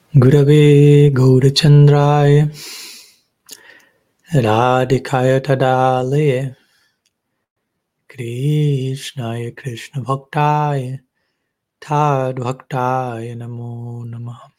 Gurave Gaurachandraya Radhikaya Tadalaya Krishnaya Krishna Bhaktaya Tad Bhaktaya Namo Namaha.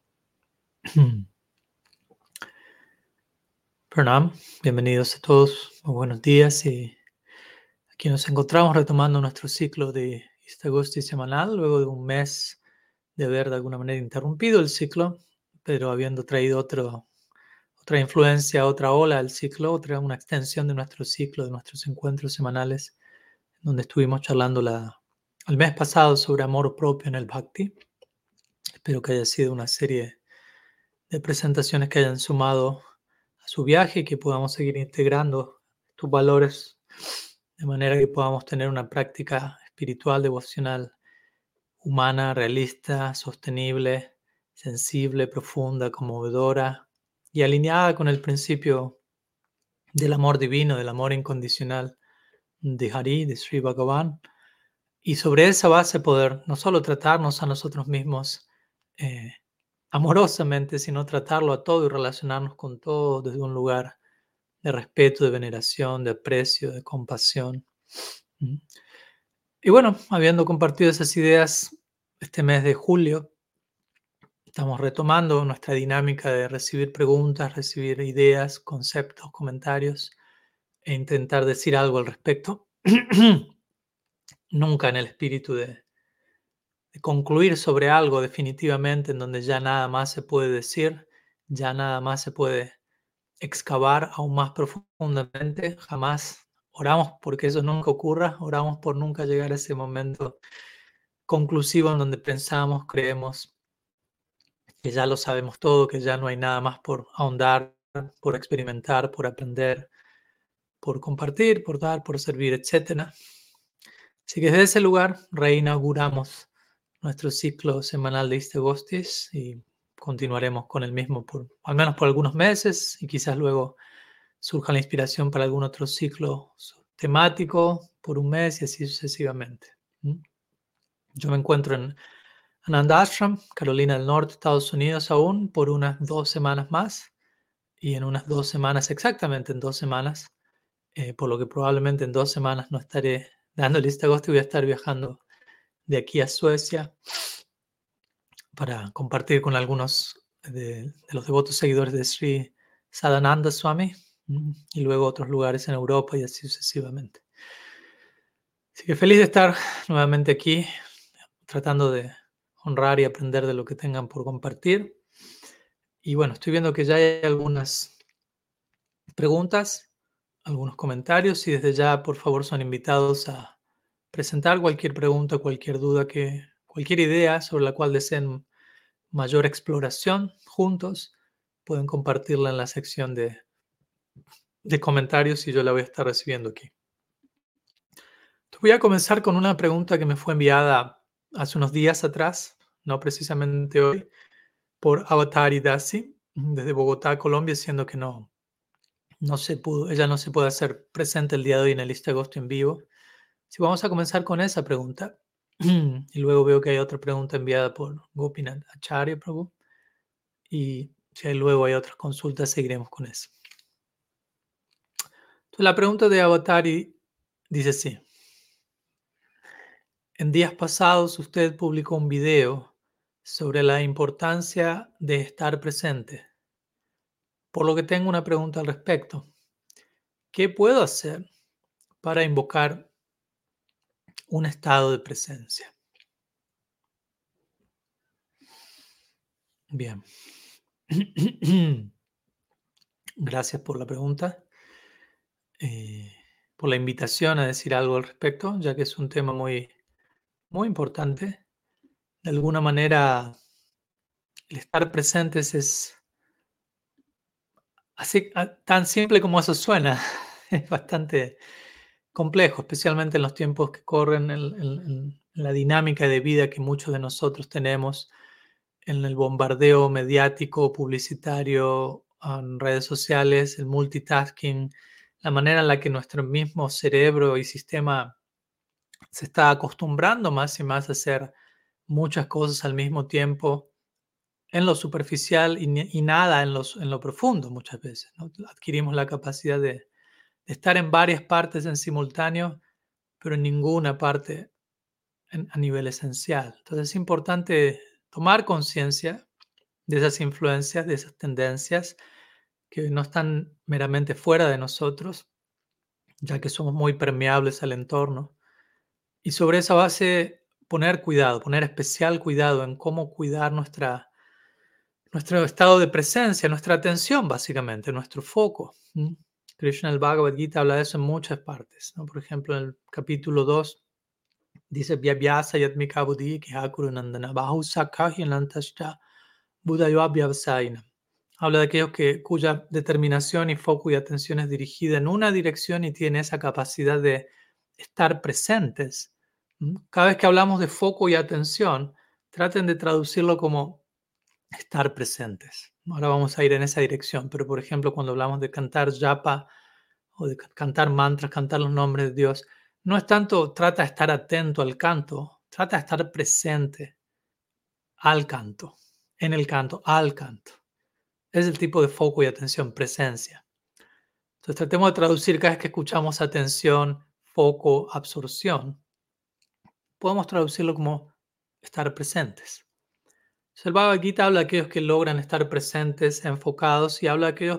Pranam, bienvenidos a todos, muy buenos días, y aquí nos encontramos retomando nuestro ciclo de Istagosti semanal luego de un mes de haber de alguna manera interrumpido el ciclo, pero habiendo traído otra influencia, otra ola al ciclo, una extensión de nuestro ciclo, de nuestros encuentros semanales, donde estuvimos charlando el mes pasado sobre amor propio en el Bhakti. Espero que haya sido una serie de presentaciones que hayan sumado a su viaje y que podamos seguir integrando tus valores de manera que podamos tener una práctica espiritual, devocional, humana, realista, sostenible, sensible, profunda, conmovedora y alineada con el principio del amor divino, del amor incondicional de Hari, de Sri Bhagavan, y sobre esa base poder no solo tratarnos a nosotros mismos amorosamente, sino tratarlo a todo y relacionarnos con todo desde un lugar de respeto, de veneración, de aprecio, de compasión. Y bueno, habiendo compartido esas ideas este mes de julio, estamos retomando nuestra dinámica de recibir preguntas, recibir ideas, conceptos, comentarios e intentar decir algo al respecto. Nunca en el espíritu de concluir sobre algo definitivamente en donde ya nada más se puede decir, ya nada más se puede excavar aún más profundamente. Jamás oramos porque eso nunca ocurra, oramos por nunca llegar a ese momento conclusivo en donde pensamos, creemos que ya lo sabemos todo, que ya no hay nada más por ahondar, por experimentar, por aprender, por compartir, por dar, por servir, etc. Así que desde ese lugar reinauguramos nuestro ciclo semanal de Istegostis y continuaremos con el mismo al menos por algunos meses, y quizás luego surja la inspiración para algún otro ciclo temático por un mes y así sucesivamente. Yo me encuentro en Ananda Ashram, Carolina del Norte, Estados Unidos, aún por unas 2 semanas más, y en unas 2 semanas, exactamente en 2 semanas, por lo que probablemente en 2 semanas no estaré dando el Istagosti, voy a estar viajando de aquí a Suecia para compartir con algunos de los devotos seguidores de Sri Sadananda Swami, y luego otros lugares en Europa y así sucesivamente. Así que feliz de estar nuevamente aquí, tratando de honrar y aprender de lo que tengan por compartir. Y bueno, estoy viendo que ya hay algunas preguntas, algunos comentarios, y desde ya, por favor, son invitados a presentar cualquier pregunta, cualquier duda, cualquier idea sobre la cual deseen mayor exploración juntos. Pueden compartirla en la sección de comentarios y yo la voy a estar recibiendo aquí. Voy a comenzar con una pregunta que me fue enviada hace unos días atrás, no precisamente hoy, por Avatari Dasi, desde Bogotá, Colombia, siendo que ella no se puede hacer presente el día de hoy en el Istagosti en vivo. Sí, vamos a comenzar con esa pregunta. Y luego veo que hay otra pregunta enviada por Gopinath Acharya Prabhu. Y si luego hay otras consultas, seguiremos con eso. Entonces, la pregunta de Avatari dice así. En días pasados usted publicó un video sobre la importancia de estar presente, por lo que tengo una pregunta al respecto. ¿Qué puedo hacer para invocar un estado de presencia? Bien. Gracias por la pregunta, por la invitación a decir algo al respecto, ya que es un tema muy, muy importante. De alguna manera, el estar presentes es así, tan simple como eso suena. Es bastante complejo, especialmente en los tiempos que corren, en la dinámica de vida que muchos de nosotros tenemos, en el bombardeo mediático, publicitario, en redes sociales, el multitasking, la manera en la que nuestro mismo cerebro y sistema se está acostumbrando más y más a hacer muchas cosas al mismo tiempo, en lo superficial y nada en lo profundo muchas veces, ¿no? Adquirimos la capacidad de estar en varias partes en simultáneo, pero en ninguna parte a nivel esencial. Entonces es importante tomar conciencia de esas influencias, de esas tendencias que no están meramente fuera de nosotros, ya que somos muy permeables al entorno. Y sobre esa base poner cuidado, poner especial cuidado en cómo cuidar nuestro estado de presencia, nuestra atención básicamente, nuestro foco. Krishna en el Bhagavad Gita habla de eso en muchas partes, ¿no? Por ejemplo, en el capítulo 2 dice Vyabhyasa yatmika buddhi kihakuru nandana bahu sakahyanantashcha buddhayo vyavasayina. Habla de aquellos cuya determinación y foco y atención es dirigida en una dirección y tiene esa capacidad de estar presentes. Cada vez que hablamos de foco y atención, traten de traducirlo como estar presentes. Ahora vamos a ir en esa dirección, pero por ejemplo, cuando hablamos de cantar japa o de cantar mantras, cantar los nombres de Dios, no es tanto trata de estar atento al canto, trata de estar presente al canto, en el canto, al canto. Es el tipo de foco y atención, presencia. Entonces tratemos de traducir cada vez que escuchamos atención, foco, absorción. Podemos traducirlo como estar presentes. Entonces, el Bhagavad Gita habla de aquellos que logran estar presentes, enfocados, y habla de aquellos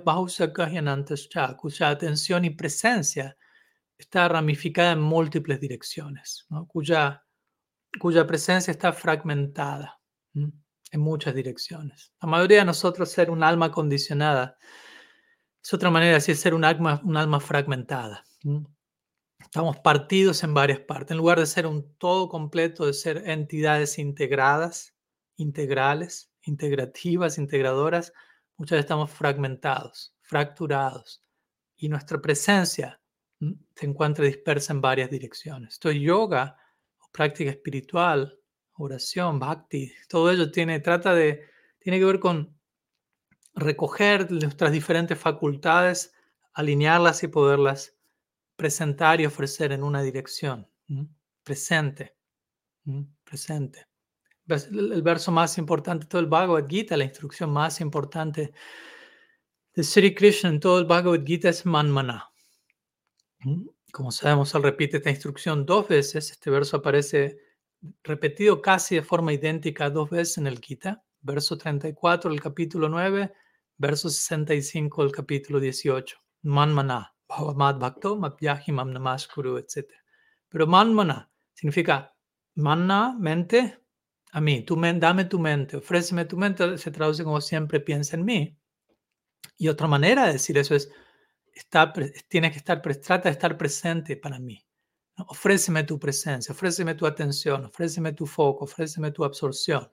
cuya atención y presencia está ramificada en múltiples direcciones, ¿no? Cuya presencia está fragmentada, ¿m? En muchas direcciones. La mayoría de nosotros ser un alma condicionada es otra manera de decir ser un alma fragmentada. Estamos partidos en varias partes. En lugar de ser un todo completo, de ser entidades integradas, integrales, integrativas, integradoras, muchas veces estamos fragmentados, fracturados. Y nuestra presencia se encuentra dispersa en varias direcciones. Entonces, yoga, o práctica espiritual, oración, bhakti, todo ello tiene que ver con recoger nuestras diferentes facultades, alinearlas y poderlas presentar y ofrecer en una dirección. Presente. Presente. El verso más importante de todo el Bhagavad Gita, la instrucción más importante de Sri Krishna en todo el Bhagavad Gita es Manmana. Como sabemos, él repite esta instrucción 2 veces. Este verso aparece repetido casi de forma idéntica 2 veces en el Gita. Verso 34 del capítulo 9, verso 65 del capítulo 18. Manmana, bhavamad bhakto mapyahi mam namaskuru, etc. Pero manmana significa manna, mente, a mí. Dame tu mente, ofréceme tu mente. Se traduce como siempre piensa en mí. Y otra manera de decir eso es tienes que trata de estar presente para mí, ¿no? Ofréceme tu presencia, ofréceme tu atención, ofréceme tu foco, ofréceme tu absorción.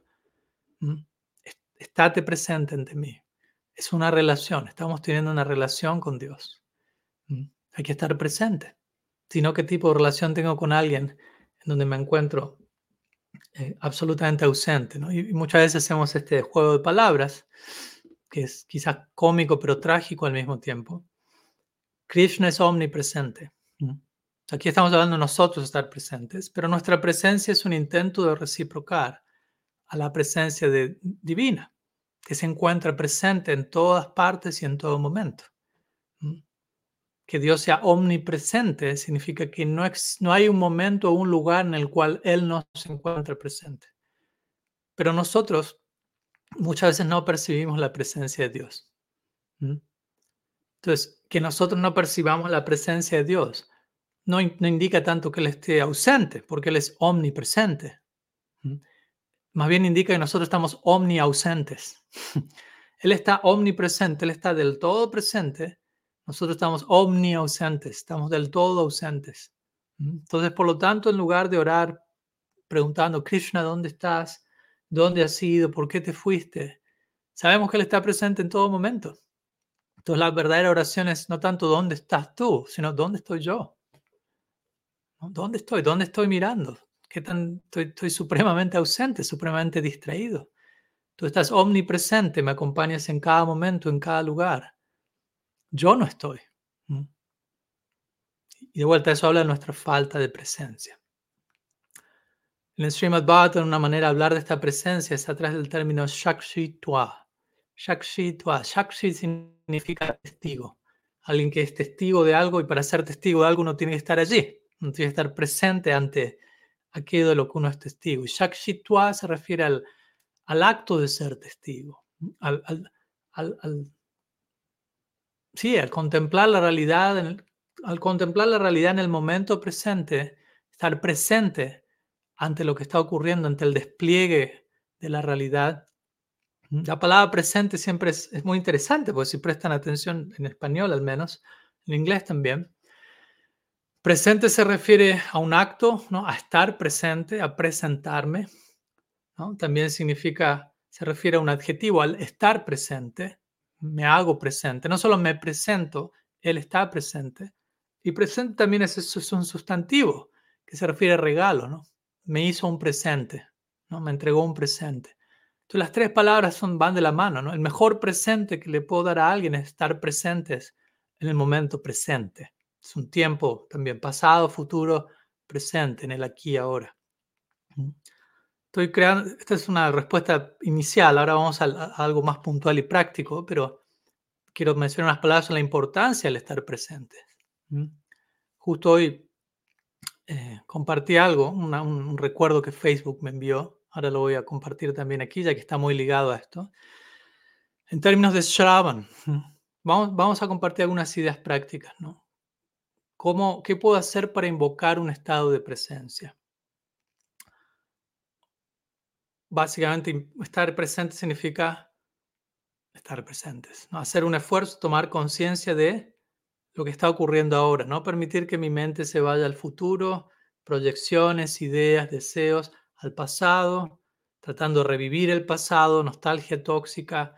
Estate presente ante mí. Es una relación, estamos teniendo una relación con Dios. Hay que estar presente. Si no, ¿qué tipo de relación tengo con alguien en donde me encuentro absolutamente ausente, ¿no? Y muchas veces hacemos este juego de palabras, que es quizás cómico pero trágico al mismo tiempo. Krishna es omnipresente. Aquí estamos hablando de nosotros estar presentes, pero nuestra presencia es un intento de reciprocar a la presencia divina, que se encuentra presente en todas partes y en todo momento. Que Dios sea omnipresente significa que no hay un momento o un lugar en el cual Él no se encuentra presente. Pero nosotros muchas veces no percibimos la presencia de Dios. Entonces, que nosotros no percibamos la presencia de Dios no indica tanto que Él esté ausente, porque Él es omnipresente. Más bien indica que nosotros estamos omniausentes. Él está omnipresente, Él está del todo presente. Nosotros estamos omniausentes, estamos del todo ausentes. Entonces, por lo tanto, en lugar de orar preguntando, Krishna, ¿dónde estás? ¿Dónde has ido? ¿Por qué te fuiste? Sabemos que Él está presente en todo momento. Entonces, la verdadera oración es no tanto dónde estás tú, sino dónde estoy yo. ¿Dónde estoy? ¿Dónde estoy mirando? Estoy supremamente ausente, supremamente distraído. Tú estás omnipresente, me acompañas en cada momento, en cada lugar. Yo no estoy. Y de vuelta eso habla de nuestra falta de presencia. En el Srimad Bhagavatam, una manera de hablar de esta presencia es a través del término Shakshitva. Shakshitva. Shakshi significa testigo. Alguien que es testigo de algo, y para ser testigo de algo uno tiene que estar allí. Uno tiene que estar presente ante aquello de lo que uno es testigo. Y Shakshitva se refiere al acto de ser testigo. Al, al, al, sí, al contemplar la realidad, al contemplar la realidad en el momento presente, estar presente ante lo que está ocurriendo, ante el despliegue de la realidad. La palabra presente siempre es muy interesante, porque si prestan atención en español al menos, en inglés también, presente se refiere a un acto, ¿no? A estar presente, a presentarme, ¿no? También significa, se refiere a un adjetivo, al estar presente, me hago presente, no solo me presento, él está presente. Y presente también es un sustantivo que se refiere a regalo, ¿no? Me hizo un presente, ¿no? Me entregó un presente. Entonces las tres palabras van de la mano, ¿no? El mejor presente que le puedo dar a alguien es estar presentes en el momento presente. Es un tiempo también pasado, futuro, presente, en el aquí y ahora. Estoy creando, esta es una respuesta inicial, ahora vamos a algo más puntual y práctico, pero quiero mencionar unas palabras sobre la importancia del estar presente. Justo hoy compartí algo, un recuerdo que Facebook me envió, ahora lo voy a compartir también aquí, ya que está muy ligado a esto. En términos de Shravan, vamos a compartir algunas ideas prácticas, ¿no? ¿Qué puedo hacer para invocar un estado de presencia? Básicamente, estar presente significa estar presentes, ¿no? Hacer un esfuerzo, tomar conciencia de lo que está ocurriendo ahora, no permitir que mi mente se vaya al futuro, proyecciones, ideas, deseos, al pasado, tratando de revivir el pasado, nostalgia tóxica.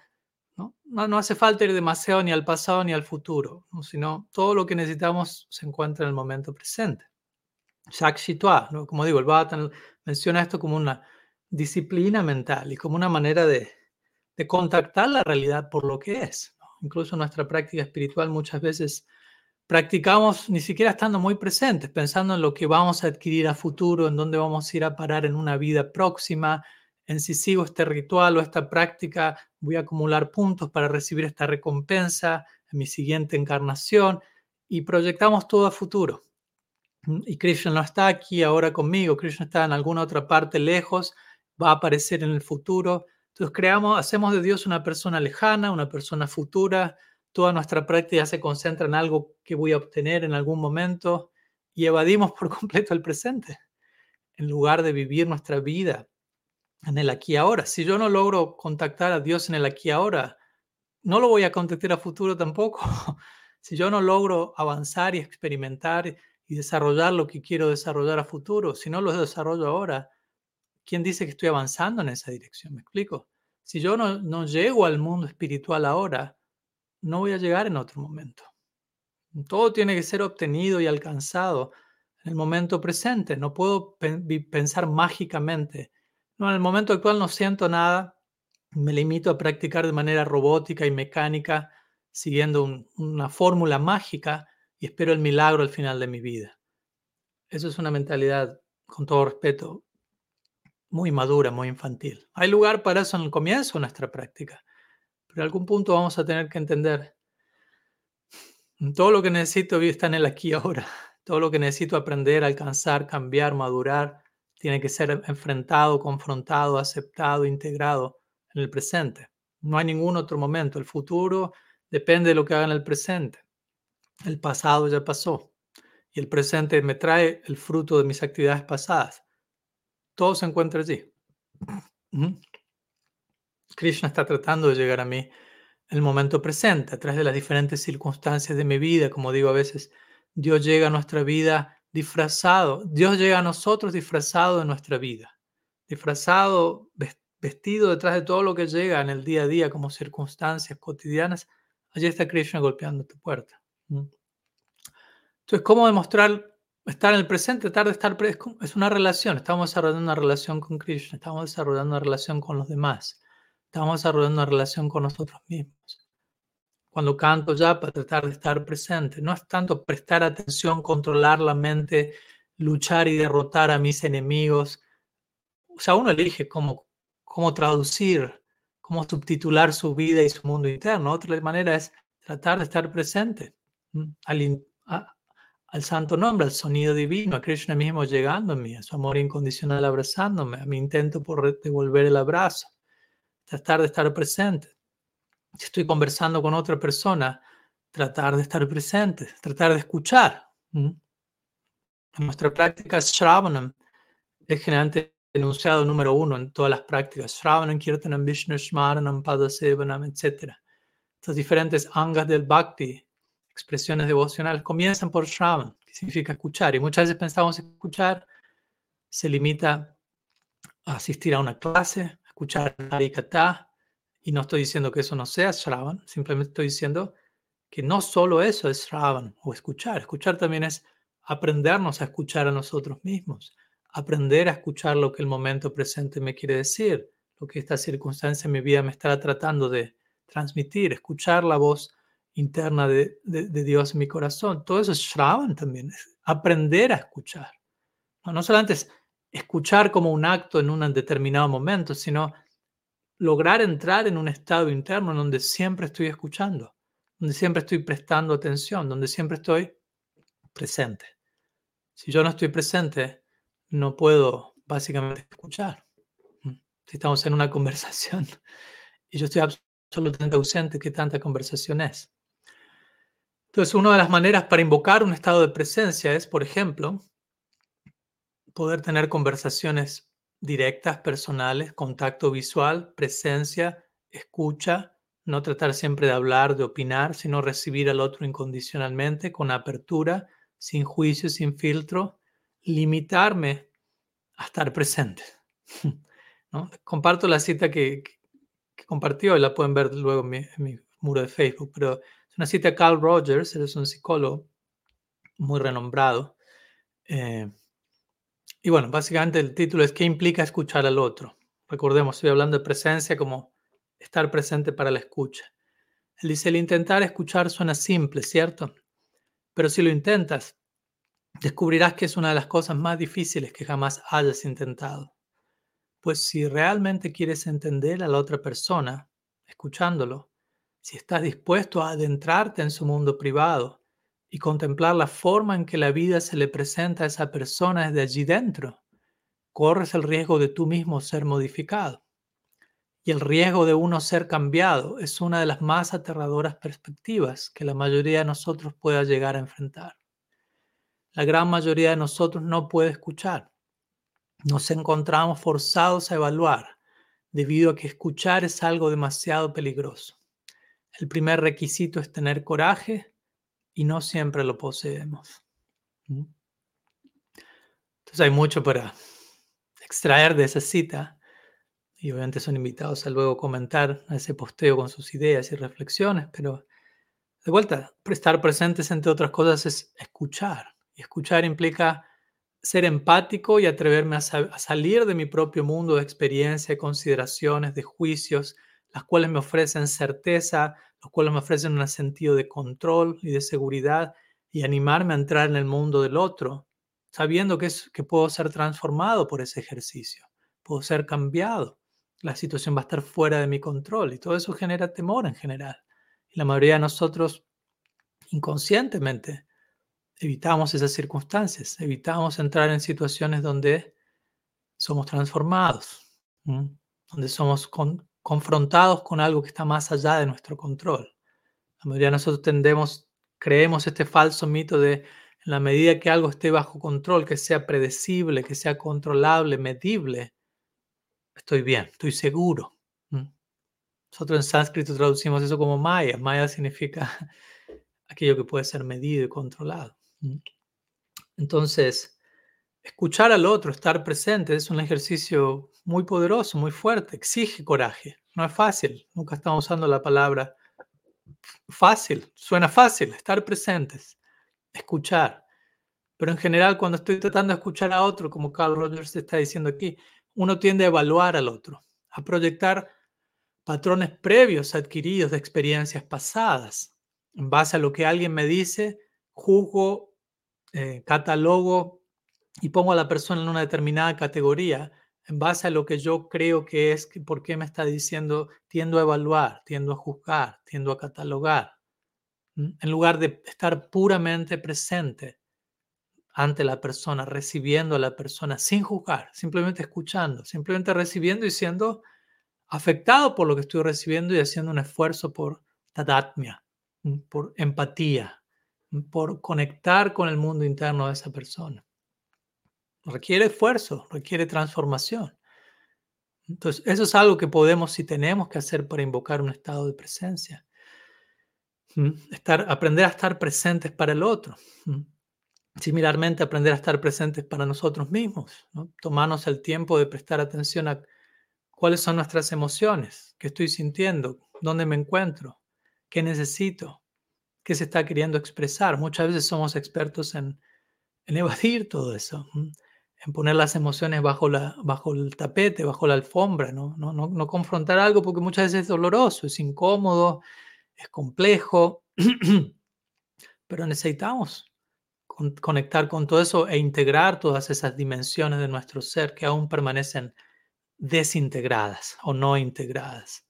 No hace falta ir demasiado ni al pasado ni al futuro, ¿no? Sino todo lo que necesitamos se encuentra en el momento presente. Shakshitva, ¿no? Como digo, el Bhagavatam menciona esto como una disciplina mental y como una manera de contactar la realidad por lo que es, ¿no? Incluso en nuestra práctica espiritual muchas veces practicamos ni siquiera estando muy presentes, pensando en lo que vamos a adquirir a futuro, en dónde vamos a ir a parar en una vida próxima, en si sigo este ritual o esta práctica, voy a acumular puntos para recibir esta recompensa en mi siguiente encarnación, y proyectamos todo a futuro. Y Krishna no está aquí ahora conmigo, Krishna está en alguna otra parte lejos, va a aparecer en el futuro. Entonces hacemos de Dios una persona lejana, una persona futura. Toda nuestra práctica se concentra en algo que voy a obtener en algún momento y evadimos por completo el presente, en lugar de vivir nuestra vida en el aquí y ahora. Si yo no logro contactar a Dios en el aquí y ahora, no lo voy a contactar a futuro tampoco. Si yo no logro avanzar y experimentar y desarrollar lo que quiero desarrollar a futuro, si no lo desarrollo ahora, ¿quién dice que estoy avanzando en esa dirección? ¿Me explico? Si yo no llego al mundo espiritual ahora, no voy a llegar en otro momento. Todo tiene que ser obtenido y alcanzado en el momento presente. No puedo pensar mágicamente. No, en el momento actual no siento nada. Me limito a practicar de manera robótica y mecánica, siguiendo una fórmula mágica y espero el milagro al final de mi vida. Eso es una mentalidad, con todo respeto, muy madura, muy infantil. Hay lugar para eso en el comienzo de nuestra práctica, pero en algún punto vamos a tener que entender todo lo que necesito está en el aquí y ahora. Todo lo que necesito aprender, alcanzar, cambiar, madurar, tiene que ser enfrentado, confrontado, aceptado, integrado en el presente. No hay ningún otro momento. El futuro depende de lo que haga en el presente. El pasado ya pasó y el presente me trae el fruto de mis actividades pasadas. Todo se encuentra allí. Krishna está tratando de llegar a mí en el momento presente, a través de las diferentes circunstancias de mi vida. Como digo, a veces Dios llega a nuestra vida disfrazado. Dios llega a nosotros disfrazado de nuestra vida. Disfrazado, vestido detrás de todo lo que llega en el día a día como circunstancias cotidianas. Allí está Krishna golpeando tu puerta. Entonces, ¿cómo demostrar estar en el presente? Es una relación. Estamos desarrollando una relación con Krishna. Estamos desarrollando una relación con los demás. Estamos desarrollando una relación con nosotros mismos. Cuando canto ya para tratar de estar presente, no es tanto prestar atención, controlar la mente, luchar y derrotar a mis enemigos, o sea, uno elige cómo traducir, cómo subtitular su vida y su mundo interno. Otra manera es tratar de estar presente, al santo nombre, al sonido divino, a Krishna mismo llegando a mí, a su amor incondicional abrazándome, a mi intento por devolver el abrazo, tratar de estar presente. Si estoy conversando con otra persona, tratar de estar presente, tratar de escuchar. En nuestra práctica Shravanam es generalmente enunciado número 1 en todas las prácticas. Shravanam, Kirtanam, Vishnu, Smaranam, Padasevanam, etc. Estas diferentes angas del Bhakti, expresiones devocionales, comienzan por Shravan, que significa escuchar. Y muchas veces pensamos escuchar se limita a asistir a una clase, a escuchar Harikatha, y no estoy diciendo que eso no sea Shravan, simplemente estoy diciendo que no solo eso es Shravan o escuchar. Escuchar también es aprendernos a escuchar a nosotros mismos, aprender a escuchar lo que el momento presente me quiere decir, lo que esta circunstancia en mi vida me está tratando de transmitir, escuchar la voz interna de Dios en mi corazón. Todo eso es Shravan también, es aprender a escuchar. No solamente es escuchar como un acto en un determinado momento, sino lograr entrar en un estado interno en donde siempre estoy escuchando, donde siempre estoy prestando atención, donde siempre estoy presente. Si yo no estoy presente, no puedo básicamente escuchar. Si estamos en una conversación y yo estoy absolutamente ausente, ¿qué tanta conversación es? Entonces, una de las maneras para invocar un estado de presencia es, por ejemplo, poder tener conversaciones directas, personales, contacto visual, presencia, escucha, no tratar siempre de hablar, de opinar, sino recibir al otro incondicionalmente, con apertura, sin juicio, sin filtro, limitarme a estar presente. ¿No? Comparto la cita que compartió, y la pueden ver luego en mi muro de Facebook, pero es una cita de Carl Rogers, él es un psicólogo muy renombrado. Y bueno, básicamente el título es ¿qué implica escuchar al otro? Recordemos, estoy hablando de presencia como estar presente para la escucha. Él dice, el intentar escuchar suena simple, ¿cierto? Pero si lo intentas, descubrirás que es una de las cosas más difíciles que jamás hayas intentado. Pues si realmente quieres entender a la otra persona, escuchándolo, si estás dispuesto a adentrarte en su mundo privado y contemplar la forma en que la vida se le presenta a esa persona desde allí dentro, corres el riesgo de tú mismo ser modificado. Y el riesgo de uno ser cambiado es una de las más aterradoras perspectivas que la mayoría de nosotros pueda llegar a enfrentar. La gran mayoría de nosotros no puede escuchar. Nos encontramos forzados a evaluar, debido a que escuchar es algo demasiado peligroso. El primer requisito es tener coraje y no siempre lo poseemos. Entonces hay mucho para extraer de esa cita. Y obviamente son invitados a luego comentar ese posteo con sus ideas y reflexiones, pero de vuelta, estar presentes entre otras cosas es escuchar. Y escuchar implica ser empático y atreverme a salir de mi propio mundo de experiencia, de consideraciones, de juicios, las cuales me ofrecen certeza, los cuales me ofrecen un sentido de control y de seguridad, y animarme a entrar en el mundo del otro, sabiendo que puedo ser transformado por ese ejercicio, puedo ser cambiado. La situación va a estar fuera de mi control y todo eso genera temor en general. Y la mayoría de nosotros inconscientemente evitamos esas circunstancias, evitamos entrar en situaciones donde somos transformados, donde somos confrontados con algo que está más allá de nuestro control. La mayoría de nosotros creemos este falso mito de en la medida que algo esté bajo control, que sea predecible, que sea controlable, medible, estoy bien, estoy seguro. Nosotros en sánscrito traducimos eso como Maya. Maya significa aquello que puede ser medido y controlado. Entonces, escuchar al otro, estar presente, es un ejercicio muy poderoso, muy fuerte, exige coraje. No es fácil, nunca estamos usando la palabra fácil, suena fácil, estar presentes, escuchar. Pero en general, cuando estoy tratando de escuchar a otro, como Carl Rogers está diciendo aquí, uno tiende a evaluar al otro, a proyectar patrones previos adquiridos de experiencias pasadas. En base a lo que alguien me dice, juzgo, catalogo y pongo a la persona en una determinada categoría en base a lo que yo creo que es, por qué me está diciendo, tiendo a evaluar, tiendo a juzgar, tiendo a catalogar, en lugar de estar puramente presente ante la persona, recibiendo a la persona sin juzgar, simplemente escuchando, simplemente recibiendo y siendo afectado por lo que estoy recibiendo y haciendo un esfuerzo por tadatmia, por empatía, por conectar con el mundo interno de esa persona. Requiere esfuerzo, requiere transformación. Entonces, eso es algo que podemos y tenemos que hacer para invocar un estado de presencia. Aprender a estar presentes para el otro. Similarmente, aprender a estar presentes para nosotros mismos, ¿no? Tomarnos el tiempo de prestar atención a cuáles son nuestras emociones, qué estoy sintiendo, dónde me encuentro, qué necesito, qué se está queriendo expresar. Muchas veces somos expertos en evadir todo eso, en poner las emociones bajo el tapete, bajo la alfombra, no confrontar algo porque muchas veces es doloroso, es incómodo, es complejo, pero necesitamos conectar con todo eso e integrar todas esas dimensiones de nuestro ser que aún permanecen desintegradas o no integradas.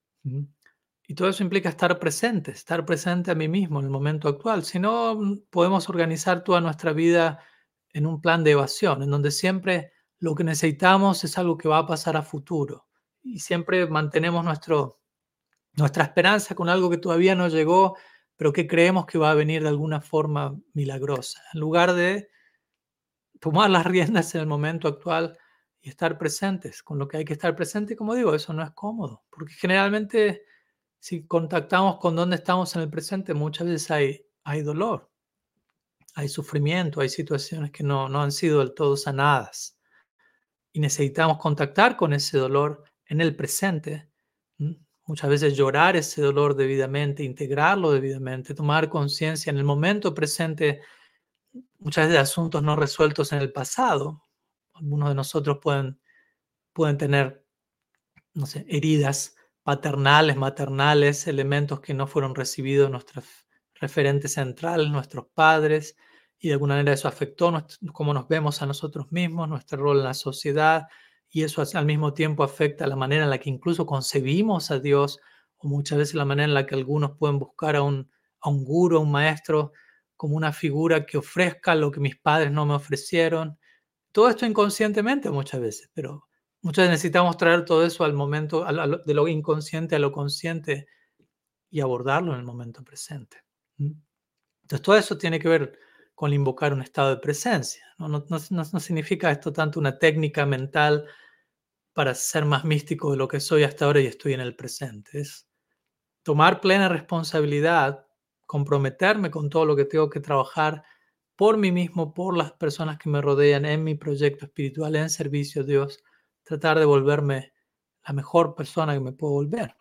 Y todo eso implica estar presente a mí mismo en el momento actual. Si no, podemos organizar toda nuestra vida en un plan de evasión, en donde siempre lo que necesitamos es algo que va a pasar a futuro. Y siempre mantenemos nuestra esperanza con algo que todavía no llegó, pero que creemos que va a venir de alguna forma milagrosa. En lugar de tomar las riendas en el momento actual y estar presentes con lo que hay que estar presente, como digo, eso no es cómodo, porque generalmente si contactamos con dónde estamos en el presente, muchas veces hay dolor, hay sufrimiento, hay situaciones que no han sido del todo sanadas y necesitamos contactar con ese dolor en el presente. Muchas veces llorar ese dolor debidamente, integrarlo debidamente, tomar conciencia en el momento presente, muchas veces de asuntos no resueltos en el pasado. Algunos de nosotros pueden tener, no sé, heridas paternales, maternales, elementos que no fueron recibidos de nuestros referentes centrales, nuestros padres, y de alguna manera eso afectó cómo nos vemos a nosotros mismos, nuestro rol en la sociedad, y eso al mismo tiempo afecta la manera en la que incluso concebimos a Dios, o muchas veces la manera en la que algunos pueden buscar a un guru, a un maestro, como una figura que ofrezca lo que mis padres no me ofrecieron. Todo esto inconscientemente muchas veces, pero muchas veces necesitamos traer todo eso al momento, de lo inconsciente a lo consciente y abordarlo en el momento presente. Entonces, todo eso tiene que ver con invocar un estado de presencia. No significa esto tanto una técnica mental para ser más místico de lo que soy hasta ahora y estoy en el presente. Es tomar plena responsabilidad, comprometerme con todo lo que tengo que trabajar por mí mismo, por las personas que me rodean, en mi proyecto espiritual, en servicio a Dios, tratar de volverme la mejor persona que me puedo volver.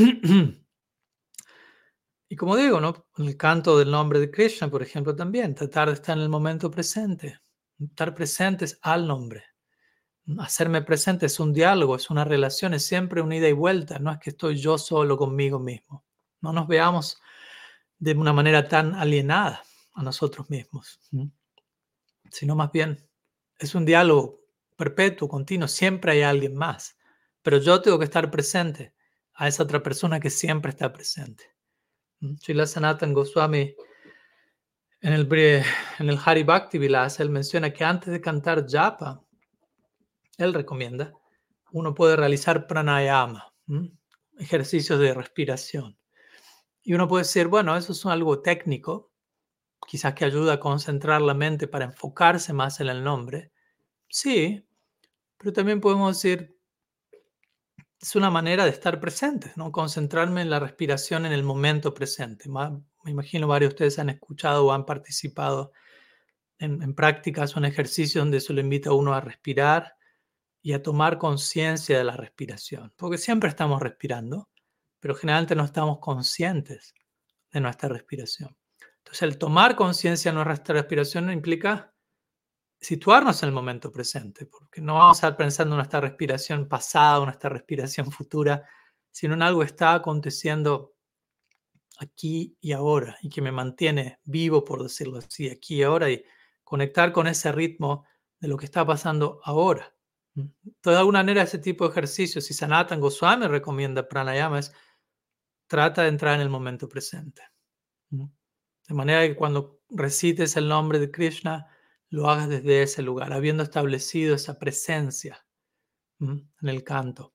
Y como digo, ¿no? El canto del nombre de Krishna, por ejemplo, también, tratar de estar en el momento presente, estar presentes al nombre. Hacerme presente es un diálogo, es una relación, es siempre una ida y vuelta, no es que estoy yo solo conmigo mismo. No nos veamos de una manera tan alienada a nosotros mismos, sino más bien es un diálogo perpetuo, continuo, siempre hay alguien más, pero yo tengo que estar presente a esa otra persona que siempre está presente. Srila Sanatana Goswami en el Hari Bhakti Vilasa, él menciona que antes de cantar japa, él recomienda, uno puede realizar pranayama, ejercicios de respiración. Y uno puede decir, bueno, eso es algo técnico, quizás que ayuda a concentrar la mente para enfocarse más en el nombre. Sí, pero también podemos decir, es una manera de estar presente, ¿no? Concentrarme en la respiración en el momento presente. Me imagino varios de ustedes han escuchado o han participado en prácticas o en ejercicios donde se lo invita a uno a respirar y a tomar conciencia de la respiración. Porque siempre estamos respirando, pero generalmente no estamos conscientes de nuestra respiración. Entonces, el tomar conciencia de nuestra respiración implica situarnos en el momento presente, porque no vamos a estar pensando en nuestra respiración pasada o nuestra respiración futura, sino en algo que está aconteciendo aquí y ahora y que me mantiene vivo, por decirlo así, aquí y ahora, y conectar con ese ritmo de lo que está pasando ahora. Entonces, de alguna manera, ese tipo de ejercicio, si Sanatan Goswami recomienda pranayama, es trata de entrar en el momento presente. De manera que cuando recites el nombre de Krishna, lo hagas desde ese lugar, habiendo establecido esa presencia en el canto.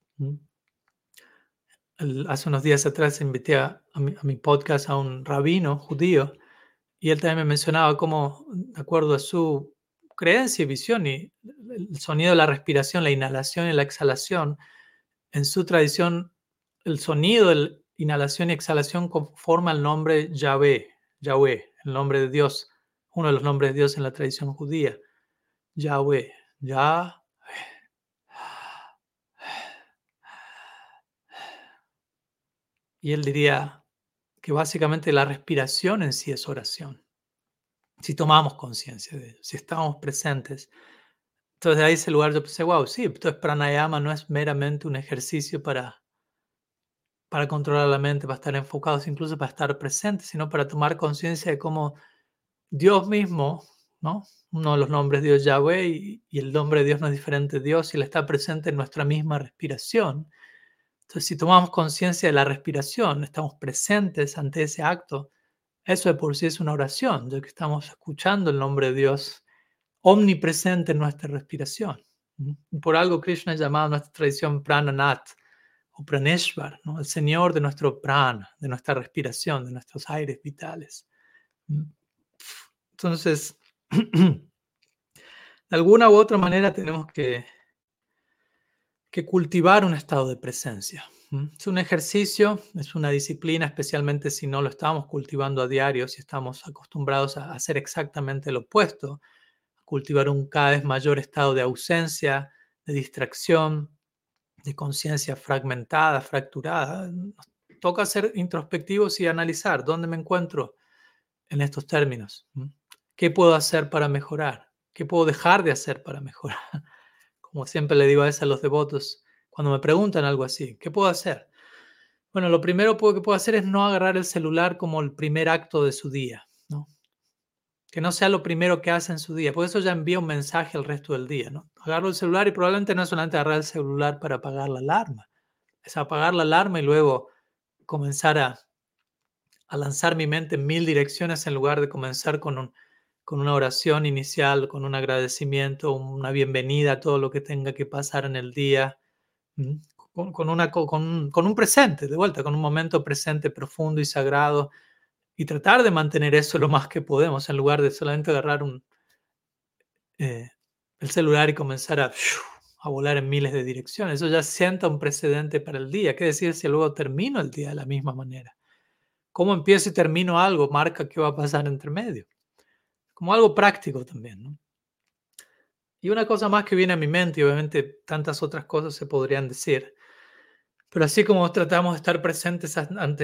Hace unos días atrás invité a mi podcast a un rabino judío y él también me mencionaba cómo, de acuerdo a su creencia y visión, y el sonido de la respiración, la inhalación y la exhalación, en su tradición, el sonido de la inhalación y exhalación conforma el nombre Yahvé, Yahweh, el nombre de Dios, uno de los nombres de Dios en la tradición judía, Yahweh, Yah. Y él diría que básicamente la respiración en sí es oración. Si tomamos conciencia de ello, si estamos presentes. Entonces, de ahí ese lugar yo pensé, wow, sí, entonces pranayama no es meramente un ejercicio para controlar la mente, para estar enfocados, incluso para estar presentes, sino para tomar conciencia de cómo Dios mismo, ¿no? Uno de los nombres de Dios Yahweh y el nombre de Dios no es diferente de Dios y Él está presente en nuestra misma respiración. Entonces, si tomamos conciencia de la respiración, estamos presentes ante ese acto, eso de por sí es una oración, ya que estamos escuchando el nombre de Dios omnipresente en nuestra respiración. Y por algo Krishna es llamado en nuestra tradición Prananath o Praneshvar, ¿no? El Señor de nuestro prana, de nuestra respiración, de nuestros aires vitales. Entonces, de alguna u otra manera tenemos que cultivar un estado de presencia. Es un ejercicio, es una disciplina, especialmente si no lo estamos cultivando a diario, si estamos acostumbrados a hacer exactamente lo opuesto, a cultivar un cada vez mayor estado de ausencia, de distracción, de conciencia fragmentada, fracturada. Nos toca ser introspectivos y analizar dónde me encuentro en estos términos. ¿Qué puedo hacer para mejorar? ¿Qué puedo dejar de hacer para mejorar? Como siempre le digo a veces a los devotos, cuando me preguntan algo así, ¿qué puedo hacer? Bueno, lo primero que puedo hacer es no agarrar el celular como el primer acto de su día, ¿no? Que no sea lo primero que hace en su día, porque eso ya envía un mensaje al resto del día, ¿no? Agarro el celular y probablemente no es solamente agarrar el celular para apagar la alarma, es apagar la alarma y luego comenzar a lanzar mi mente en mil direcciones en lugar de comenzar con una oración inicial, con un agradecimiento, una bienvenida a todo lo que tenga que pasar en el día. Con un presente, de vuelta, con un momento presente profundo y sagrado, y tratar de mantener eso lo más que podemos, en lugar de solamente agarrar el celular y comenzar a volar en miles de direcciones. Eso ya sienta un precedente para el día. ¿Qué decir si luego termino el día de la misma manera? Cómo empiezo y termino algo marca qué va a pasar entre medio. Como algo práctico también, ¿no? Y una cosa más que viene a mi mente, y obviamente tantas otras cosas se podrían decir, pero así como tratamos de estar presentes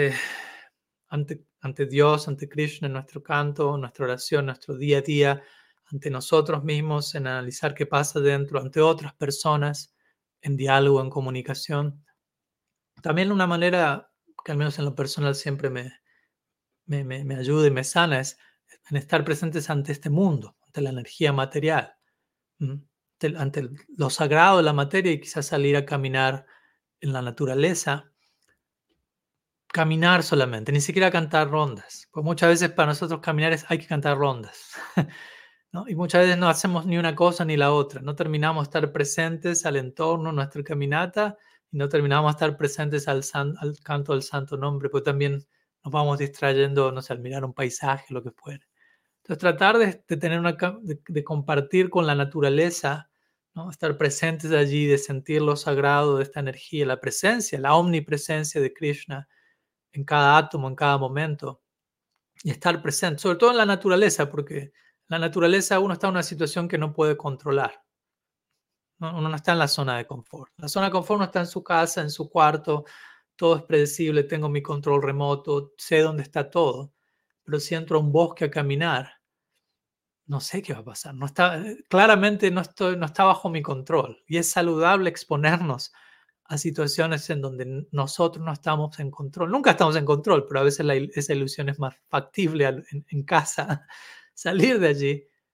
ante Dios, ante Krishna, en nuestro canto, nuestra oración, nuestro día a día, ante nosotros mismos, en analizar qué pasa dentro, ante otras personas, en diálogo, en comunicación. También una manera que al menos en lo personal siempre me ayuda y me sana es en estar presentes ante este mundo, ante la energía material, ante lo sagrado de la materia y quizás salir a caminar en la naturaleza. Caminar solamente, ni siquiera cantar rondas, pues muchas veces para nosotros caminar hay que cantar rondas, ¿no? Y muchas veces no hacemos ni una cosa ni la otra, no terminamos de estar presentes al entorno, nuestra caminata, y no terminamos de estar presentes al canto del santo nombre, pues también nos vamos distrayendo, no sé, al mirar un paisaje, lo que fuera. Entonces tratar de tener de compartir con la naturaleza, ¿no? Estar presentes allí, de sentir lo sagrado de esta energía, la presencia, la omnipresencia de Krishna en cada átomo, en cada momento, y estar presente, sobre todo en la naturaleza, porque la naturaleza uno está en una situación que no puede controlar, ¿no? Uno no está en la zona de confort. La zona de confort no está en su casa, en su cuarto, todo es predecible, tengo mi control remoto, sé dónde está todo, pero si entro a un bosque a caminar, no sé qué va a pasar. No está, claramente no está bajo mi control, y es saludable exponernos a situaciones en donde nosotros no estamos en control. Nunca estamos en control, pero a veces esa ilusión es más factible en casa, salir de allí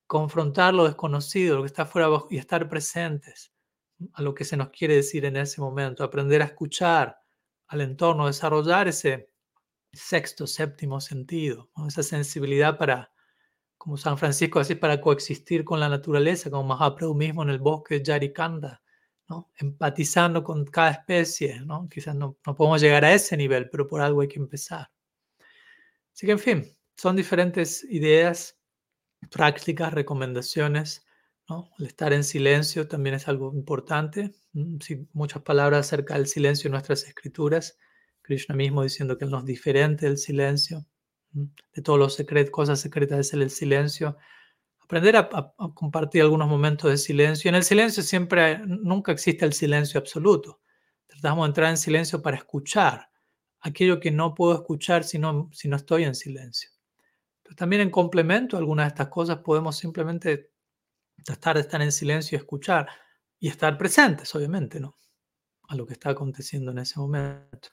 confrontar lo desconocido, lo que está fuera y estar presentes a lo que se nos quiere decir en ese momento, aprender a escuchar al entorno, desarrollar ese sexto, séptimo sentido, ¿no? Esa sensibilidad para, como San Francisco, así para coexistir con la naturaleza, como Mahaprabhu mismo en el bosque de Yarikanda, ¿no? Empatizando con cada especie, ¿no? Quizás no podemos llegar a ese nivel, pero por algo hay que empezar. Así que, en fin, son diferentes ideas, prácticas, recomendaciones, ¿no? El estar en silencio también es algo importante. Sí, muchas palabras acerca del silencio en nuestras escrituras. Krishna mismo diciendo que él nos diferente del silencio. De todos los cosas secretas es el silencio. Aprender a compartir algunos momentos de silencio. En el silencio nunca existe el silencio absoluto. Tratamos de entrar en silencio para escuchar aquello que no puedo escuchar si no estoy en silencio. Pero también en complemento a algunas de estas cosas podemos simplemente tratar de estar en silencio y escuchar y estar presentes, obviamente, ¿no? A lo que está aconteciendo en ese momento.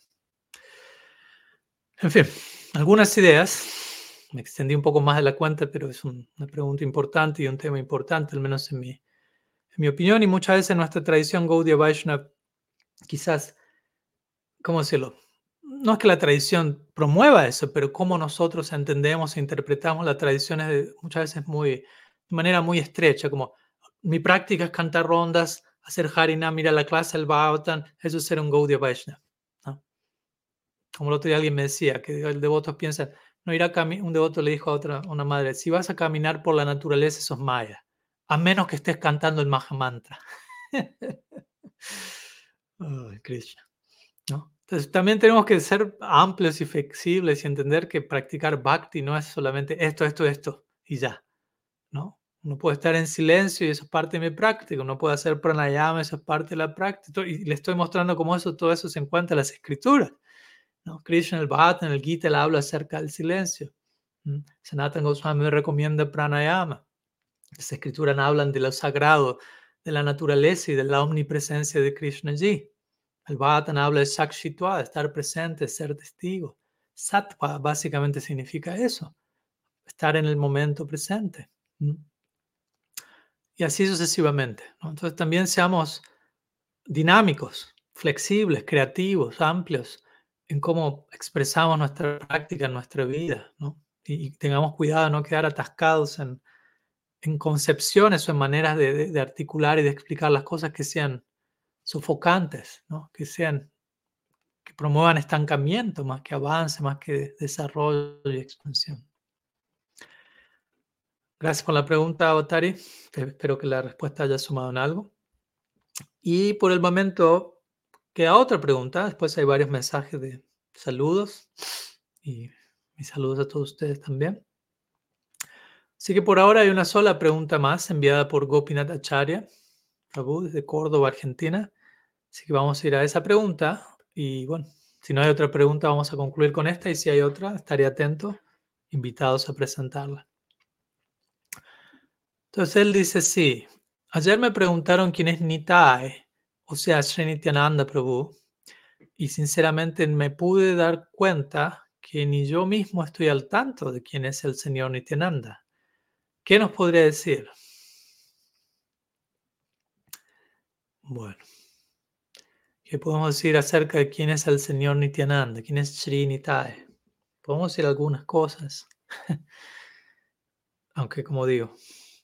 En fin, algunas ideas. Me extendí un poco más de la cuenta, pero es una pregunta importante y un tema importante, al menos en mi opinión, y muchas veces en nuestra tradición Gaudiya Vaishnava, quizás, ¿cómo decirlo? No es que la tradición promueva eso, pero cómo nosotros entendemos e interpretamos la tradición es muchas veces de manera muy estrecha, como mi práctica es cantar rondas, hacer harinam, ir a la clase del Bhagavatam, eso es ser un Gaudiya Vaishnava, ¿no? Como el otro día alguien me decía, que el devoto piensa, no irá un devoto le dijo a una madre, si vas a caminar por la naturaleza, eso es maya, a menos que estés cantando el Mahamantra. Ay, Krishna, ¿no? Entonces también tenemos que ser amplios y flexibles y entender que practicar bhakti no es solamente esto y ya, ¿no? Uno puede estar en silencio y eso es parte de mi práctica, uno puede hacer pranayama, eso es parte de la práctica, y le estoy mostrando cómo todo eso se encuentra en las escrituras, ¿no? Krishna en el Bhagavatam, en el Gita, él habla acerca del silencio. Sanatana Goswami recomienda pranayama. Las escrituras hablan de lo sagrado, de la naturaleza y de la omnipresencia de Krishna allí. El Bhagavatam habla de Sakshitva, de estar presente, ser testigo. Sattva básicamente significa eso, estar en el momento presente. Y así sucesivamente, ¿no? Entonces también seamos dinámicos, flexibles, creativos, amplios en cómo expresamos nuestra práctica en nuestra vida, ¿no? Y tengamos cuidado de no quedar atascados en concepciones o en maneras de articular y de explicar las cosas que sean sofocantes, ¿no? Que promuevan estancamiento más que avance, más que desarrollo y expansión. Gracias por la pregunta, Otari. Espero que la respuesta haya sumado en algo. Y por el momento queda otra pregunta. Después hay varios mensajes de saludos y mis saludos a todos ustedes también. Así que por ahora hay una sola pregunta más enviada por Gopinath Acharya, Prabhu, desde Córdoba, Argentina. Así que vamos a ir a esa pregunta y bueno, si no hay otra pregunta vamos a concluir con esta y si hay otra estaré atento, invitados a presentarla. Entonces él dice, sí, ayer me preguntaron quién es Nitai, o sea, Sri Nityananda Prabhu, y sinceramente me pude dar cuenta que ni yo mismo estoy al tanto de quién es el señor Nityananda. ¿Qué nos podría decir? Bueno, ¿qué podemos decir acerca de quién es el señor Nityananda? ¿Quién es Sri Nitai? Podemos decir algunas cosas, aunque como digo,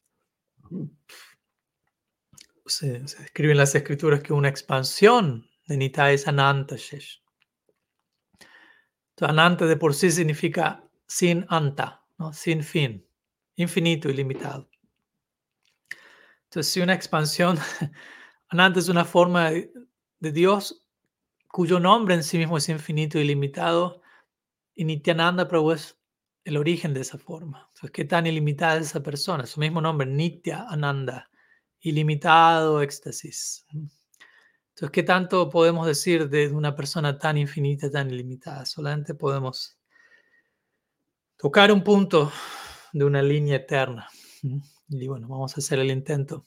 se describe en las escrituras que una expansión de Nitai es Ananta Shesh. Entonces, Ananta de por sí significa sin anta, ¿no? Sin fin, infinito, ilimitado. Entonces, si una expansión, Ananta es una forma de Dios cuyo nombre en sí mismo es infinito y ilimitado, y Nityananda Prabhu es el origen de esa forma. Entonces, ¿qué tan ilimitada es esa persona? Su mismo nombre, Nitya Ananda, ilimitado éxtasis. Entonces, ¿qué tanto podemos decir de una persona tan infinita, tan ilimitada? Solamente podemos tocar un punto de una línea eterna. Y bueno, vamos a hacer el intento.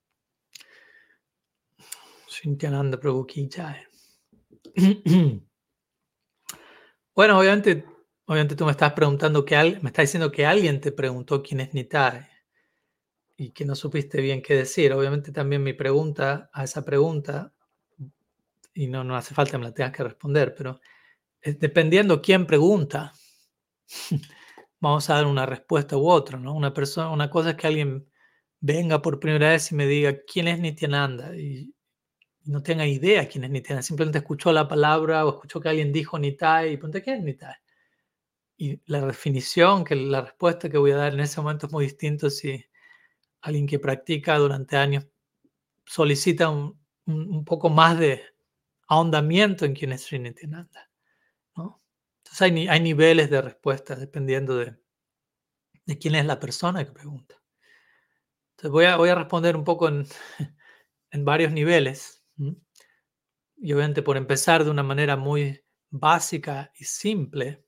Nityananda Prabhu Ki Jai. Bueno, obviamente tú me estás preguntando me estás diciendo que alguien te preguntó quién es Nitai. y que no supiste bien qué decir. Obviamente también mi pregunta a esa pregunta, y no hace falta que me la tengas que responder, pero dependiendo quién pregunta, vamos a dar una respuesta u otra, ¿no? Una cosa es que alguien venga por primera vez y me diga quién es Nityananda y no tenga idea quién es Nityananda, simplemente escuchó la palabra o escuchó que alguien dijo Nitai y pregunta quién es Nitai. Y la definición, la respuesta que voy a dar en ese momento es muy distinto si alguien que practica durante años solicita un poco más de ahondamiento en quién es Sri Nityananda, ¿no? Entonces hay niveles de respuestas dependiendo de quién es la persona que pregunta. Entonces voy a responder un poco en, en varios niveles. Y obviamente por empezar de una manera muy básica y simple.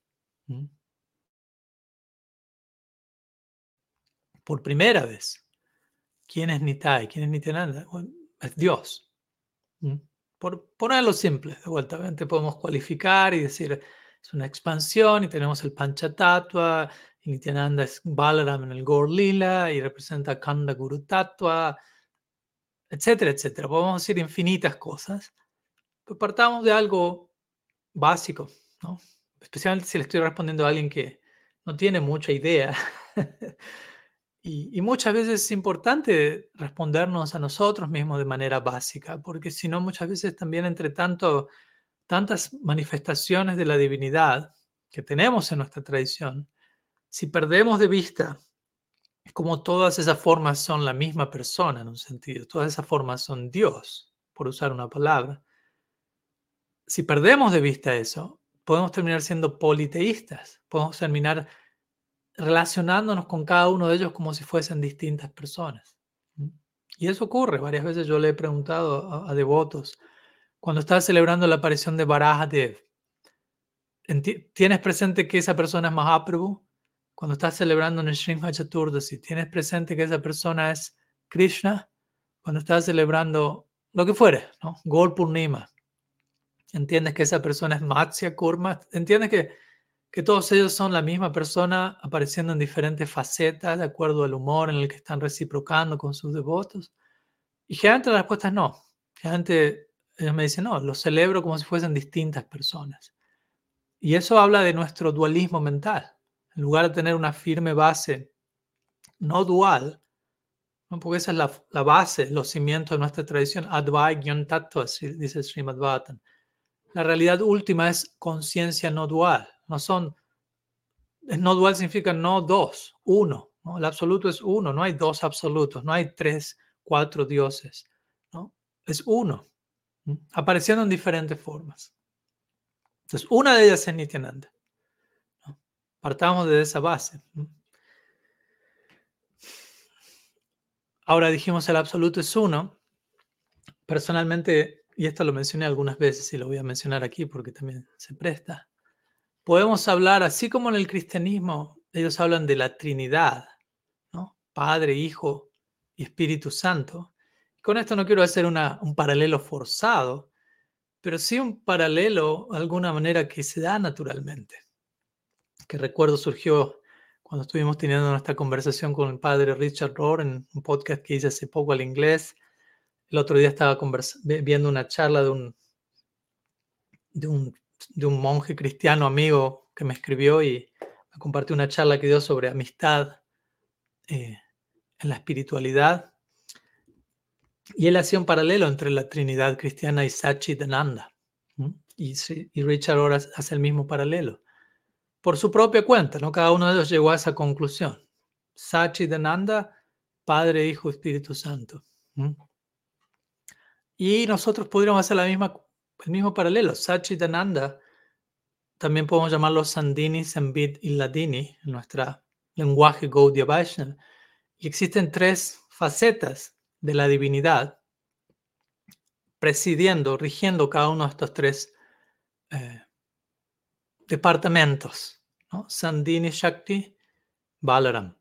Por primera vez, ¿quién es Nitai? ¿Quién es Nityananda? Bueno, es Dios. Por ponerlo simple, de vuelta, obviamente podemos cualificar y decir es una expansión y tenemos el Panchatattva y Nityananda es Balaram en el Gaur Lila y representa Kanda Guru Tattva, etcétera, etcétera. Podemos decir infinitas cosas, pero partamos de algo básico, ¿no? Especialmente si le estoy respondiendo a alguien que no tiene mucha idea. Y muchas veces es importante respondernos a nosotros mismos de manera básica, porque si no, muchas veces también entre tantas manifestaciones de la divinidad que tenemos en nuestra tradición, si perdemos de vista como todas esas formas son la misma persona en un sentido, todas esas formas son Dios, por usar una palabra, si perdemos de vista eso, podemos terminar siendo politeístas, podemos terminar relacionándonos con cada uno de ellos como si fuesen distintas personas. Y eso ocurre. Varias veces yo le he preguntado a devotos, cuando estás celebrando la aparición de Varahadev, ¿tienes presente que esa persona es Mahaprabhu? Cuando estás celebrando en el Srimad Chaturdasi, ¿tienes presente que esa persona es Krishna? Cuando estás celebrando lo que fuere, ¿no? Gaur Purnima, ¿entiendes que esa persona es Matsya Kurma? ¿Entiendes que todos ellos son la misma persona apareciendo en diferentes facetas de acuerdo al humor en el que están reciprocando con sus devotos? Y generalmente la respuesta es no. Generalmente ellos me dicen, no, los celebro como si fuesen distintas personas. Y eso habla de nuestro dualismo mental. En lugar de tener una firme base no dual, ¿no? Porque esa es la base, los cimientos de nuestra tradición, Advai Gyan Tattva, dice Srimad Bhattan. La realidad última es conciencia no dual. No dual significa no dos, uno, ¿no? El absoluto es uno, no hay dos absolutos, no hay tres, cuatro dioses, ¿no? Es uno, apareciendo en diferentes formas. Entonces, una de ellas es Nityananda, ¿no? Partamos de esa base. Ahora dijimos el absoluto es uno. Personalmente, y esto lo mencioné algunas veces y lo voy a mencionar aquí porque también se presta, podemos hablar, así como en el cristianismo, ellos hablan de la Trinidad, ¿no? Padre, Hijo y Espíritu Santo. Con esto no quiero hacer un paralelo forzado, pero sí un paralelo de alguna manera que se da naturalmente. Que recuerdo surgió cuando estuvimos teniendo nuestra conversación con el padre Richard Rohr en un podcast que hice hace poco al inglés. El otro día estaba viendo una charla de un, de un monje cristiano amigo que me escribió y me compartió una charla que dio sobre amistad en la espiritualidad. Y él hacía un paralelo entre la Trinidad cristiana y Satchitananda. Y Richard ahora hace el mismo paralelo. Por su propia cuenta, ¿no? Cada uno de ellos llegó a esa conclusión. Satchitananda, Padre, Hijo, Espíritu Santo. Y nosotros podríamos hacer el mismo paralelo. Satchitananda, también podemos llamarlo Sandini, Sambit y Ladini en nuestro lenguaje Gaudiya Vaishnava. Y existen tres facetas de la divinidad presidiendo, rigiendo cada uno de estos tres departamentos, ¿no? Sandini Shakti, Balaram.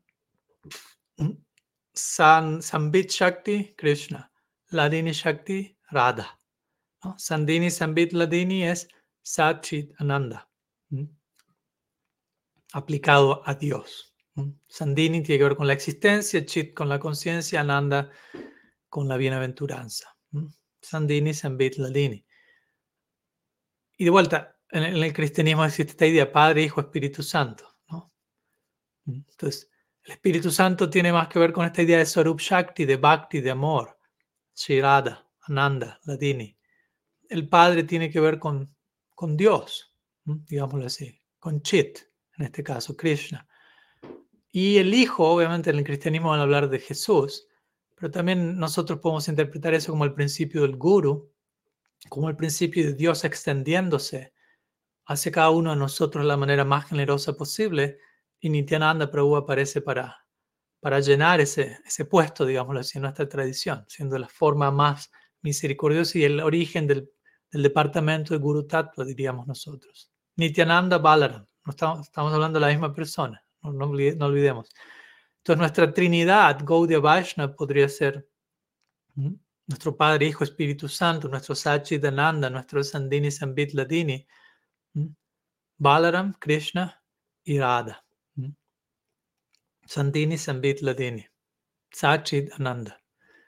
Sambit Shakti, Krishna. Ladini Shakti, Radha. ¿No? Sandini, Sambit, Ladini es Satchit Ananda, aplicado a Dios. Sandini tiene que ver con la existencia, Chit con la conciencia, Ananda con la bienaventuranza. Sandini, Sambit, Ladini. Y de vuelta, en el cristianismo existe esta idea, Padre, Hijo, Espíritu Santo, ¿no? Entonces, el Espíritu Santo tiene más que ver con esta idea de Swarup Shakti, de Bhakti, de amor, Sri Radha, Ananda, Ladini. El Padre tiene que ver con Dios, digámoslo así, con Chit, en este caso, Krishna. Y el Hijo, obviamente en el cristianismo van a hablar de Jesús, pero también nosotros podemos interpretar eso como el principio del Guru, como el principio de Dios extendiéndose hacia cada uno de nosotros de la manera más generosa posible, y Nityananda Prabhu aparece para llenar ese puesto, digámoslo así, en nuestra tradición, siendo la forma más misericordiosa y el origen del departamento de Guru Tattva, diríamos nosotros. Nityananda Balaram, no estamos hablando de la misma persona, no olvidemos. Entonces nuestra Trinidad, Gaudiya Vaishnava, podría ser nuestro Padre, Hijo, Espíritu Santo, nuestro Satchidananda, nuestro Sandini, Sambit, Ladini, Balaram, Krishna y Radha. Sandini, Sambit, Ladini. Sachid, Ananda.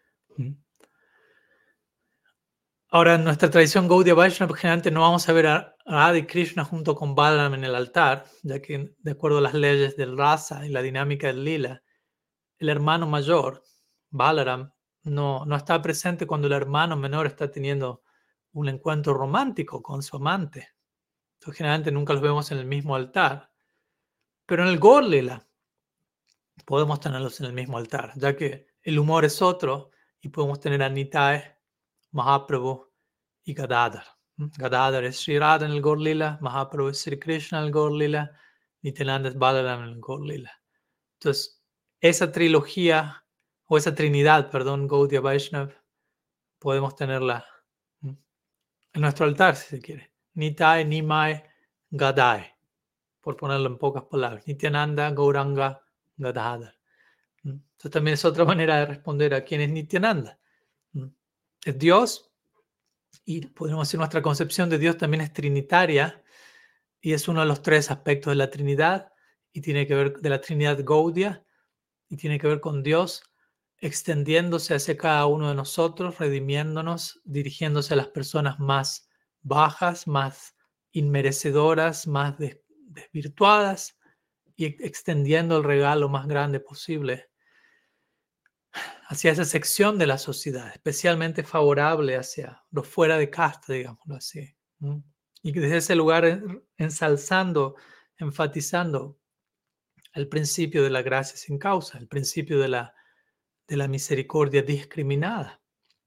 Ahora, en nuestra tradición Gaudiya Vaishnava, generalmente no vamos a ver a Radha y Krishna junto con Balaram en el altar, ya que de acuerdo a las leyes del rasa y la dinámica del lila, el hermano mayor, Balaram, no está presente cuando el hermano menor está teniendo un encuentro romántico con su amante. Entonces, generalmente nunca los vemos en el mismo altar. Pero en el Gaur Lila podemos tenerlos en el mismo altar, ya que el humor es otro y podemos tener a Nitai, Mahaprabhu y Gadadhar. Gadadhar es Sri Radha en el Gaur Lila, Mahaprabhu es Sri Krishna en el Gaur Lila, Nityananda es Balaram en el Gaur Lila. Entonces, esa trilogía, o esa trinidad, perdón, Gaudiya Vaishnava, podemos tenerla en nuestro altar, si se quiere. Nitai, Nimai, Gadai, por ponerlo en pocas palabras. Nityananda, Gauranga, Gadadhar. Entonces también es otra manera de responder a quién es Nityananda. Es Dios, y podemos decir nuestra concepción de Dios también es trinitaria, y es uno de los tres aspectos de la Trinidad, y tiene que ver de la Trinidad Gaudiya, y tiene que ver con Dios extendiéndose hacia cada uno de nosotros, redimiéndonos, dirigiéndose a las personas más bajas, más inmerecedoras, más desvirtuadas, y extendiendo el regalo más grande posible hacia esa sección de la sociedad, especialmente favorable hacia los fuera de casta, digámoslo así. Y que desde ese lugar ensalzando, enfatizando el principio de la gracia sin causa, el principio de la misericordia discriminada.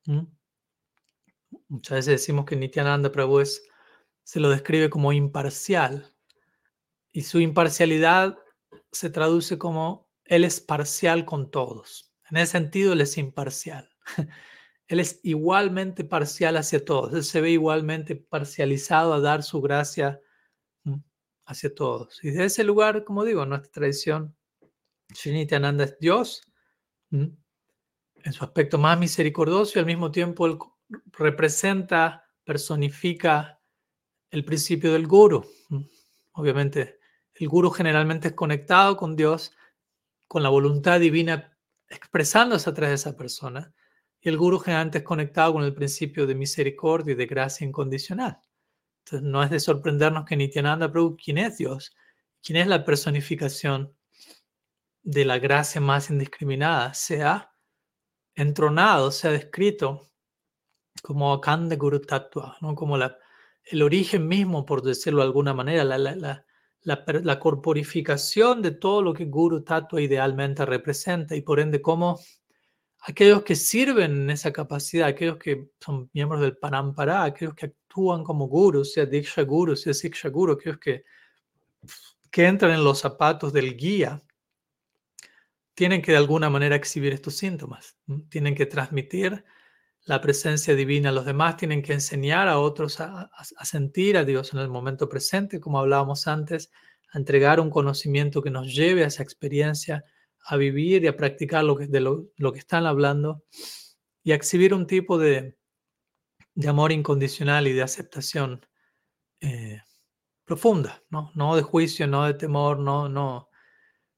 Muchas veces decimos que Nityananda Prabhu se lo describe como imparcial, y su imparcialidad se traduce como él es parcial con todos. En ese sentido, él es imparcial. Él es igualmente parcial hacia todos. Él se ve igualmente parcializado a dar su gracia hacia todos. Y de ese lugar, como digo, en nuestra tradición, Sri Nityananda es Dios, en su aspecto más misericordioso, y al mismo tiempo él representa, personifica el principio del Guru. Obviamente, el Guru generalmente es conectado con Dios, con la voluntad divina expresándose a través de esa persona, y el Guru generalmente es conectado con el principio de misericordia y de gracia incondicional. Entonces, no es de sorprendernos que Nityananda Prabhu, quien es Dios, quien es la personificación de la gracia más indiscriminada, sea entronado, sea descrito como Akanda Guru Tattva, ¿no? Como el origen mismo, por decirlo de alguna manera, la corporificación de todo lo que Guru Tattva idealmente representa, y por ende como aquellos que sirven en esa capacidad, aquellos que son miembros del Parampara, aquellos que actúan como gurus, sea Diksha Guru, sea Siksha Guru, aquellos que entran en los zapatos del guía, tienen que de alguna manera exhibir estos síntomas, tienen que transmitir la presencia divina a los demás, tienen que enseñar a otros a sentir a Dios en el momento presente, como hablábamos antes, a entregar un conocimiento que nos lleve a esa experiencia, a vivir y a practicar lo que están hablando, y a exhibir un tipo de amor incondicional y de aceptación profunda, ¿no? No de juicio, no de temor, no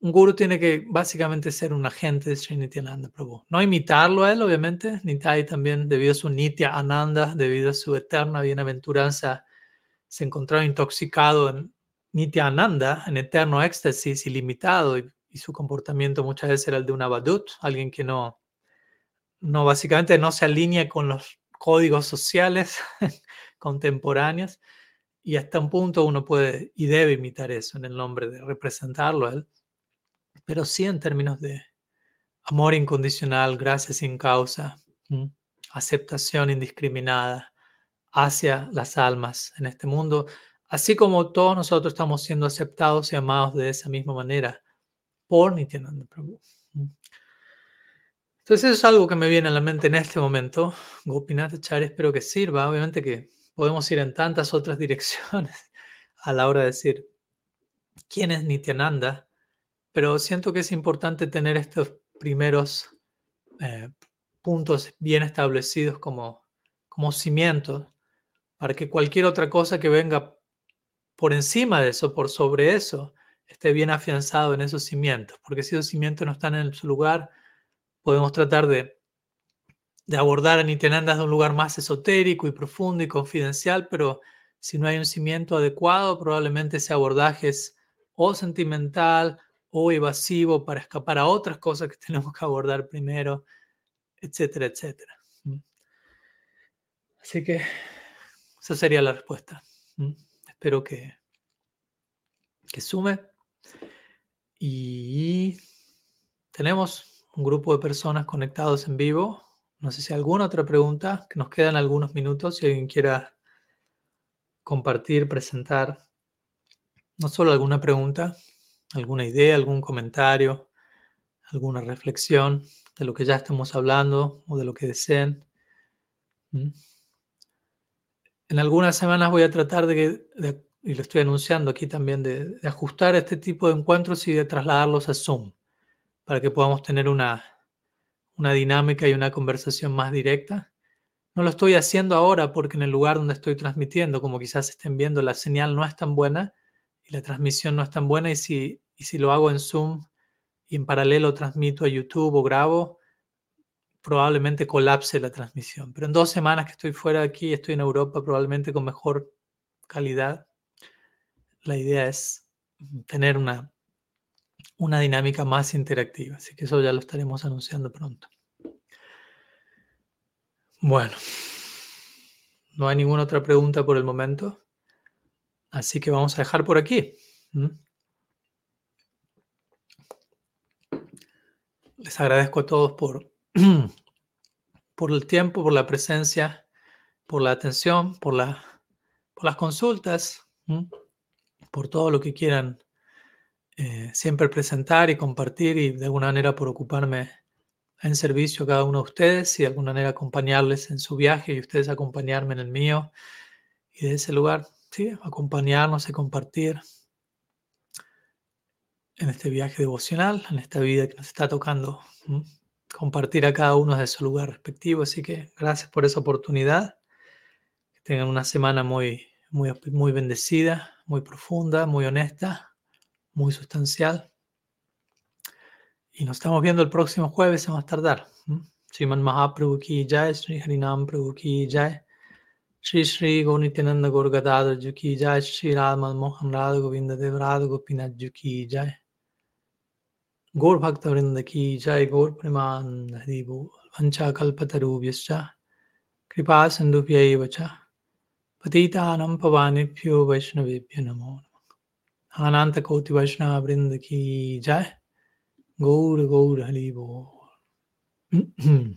un gurú tiene que básicamente ser un agente de Sri Nityananda Prabhu. No imitarlo a él, obviamente. Nitai también, debido a su Nitya Ananda, debido a su eterna bienaventuranza, se encontraba intoxicado en Nitya Ananda, en eterno éxtasis ilimitado, y su comportamiento muchas veces era el de un abadut, alguien que básicamente no se alinea con los códigos sociales contemporáneos, y hasta un punto uno puede y debe imitar eso en el nombre de representarlo a él, pero sí en términos de amor incondicional, gracia sin causa, aceptación indiscriminada hacia las almas en este mundo, así como todos nosotros estamos siendo aceptados y amados de esa misma manera por Nityananda Prabhu. Entonces eso es algo que me viene a la mente en este momento. Gopinath Acharya, espero que sirva. Obviamente que podemos ir en tantas otras direcciones a la hora de decir quién es Nityananda, pero siento que es importante tener estos primeros puntos bien establecidos como cimientos para que cualquier otra cosa que venga por encima de eso, por sobre eso, esté bien afianzado en esos cimientos. Porque si esos cimientos no están en su lugar, podemos tratar de abordar a Nityananda desde un lugar más esotérico y profundo y confidencial, pero si no hay un cimiento adecuado, probablemente ese abordaje es o sentimental o evasivo para escapar a otras cosas que tenemos que abordar primero, etcétera, etcétera. Así que esa sería la respuesta. Espero que sume. Y tenemos un grupo de personas conectados en vivo. No sé si hay alguna otra pregunta, que nos quedan algunos minutos. Si alguien quiera compartir, presentar, no solo alguna pregunta, alguna idea, algún comentario, alguna reflexión de lo que ya estamos hablando o de lo que deseen. En algunas semanas voy a tratar y lo estoy anunciando aquí también, de ajustar este tipo de encuentros y de trasladarlos a Zoom, para que podamos tener una dinámica y una conversación más directa. No lo estoy haciendo ahora porque en el lugar donde estoy transmitiendo, como quizás estén viendo, la señal no es tan buena y la transmisión no es tan buena, y si lo hago en Zoom y en paralelo transmito a YouTube o grabo, probablemente colapse la transmisión. Pero en 2 semanas que estoy fuera de aquí, estoy en Europa, probablemente con mejor calidad. La idea es tener una dinámica más interactiva, así que eso ya lo estaremos anunciando pronto. Bueno, no hay ninguna otra pregunta por el momento, así que vamos a dejar por aquí. Les agradezco a todos por el tiempo, por la presencia, por la atención, por las consultas, por todo lo que quieran siempre presentar y compartir, y de alguna manera por ocuparme en servicio a cada uno de ustedes y de alguna manera acompañarles en su viaje y ustedes acompañarme en el mío, y de ese lugar, sí, acompañarnos y compartir en este viaje devocional, en esta vida que nos está tocando compartir a cada uno de su lugar respectivo. Así que gracias por esa oportunidad. Que tengan una semana muy, muy, muy bendecida, muy profunda, muy honesta, muy sustancial. Y nos estamos viendo el próximo jueves a más tardar. Sriman Mahaprabhu ki jai, Sri Harinam Prabhu ki jai, Shri Shri Gaunityananda Gaur Gadadhar Ji ki jai, Shri Radha Mohan Radha Govinda Dev Radha Gopinath Ji ki jai, Gaur Bhakta Vrinda ki jai, Gaur Premanand Hari Bol, Vancha Kalpatarubhyascha Kripa Sindhubhyaiva cha Patitanam Pavanebhyo Vaishnavebhyo Namo Namaha. Ananta Koti Vaishnava Vrinda ki jai, Gaur Gaur Hari Bol.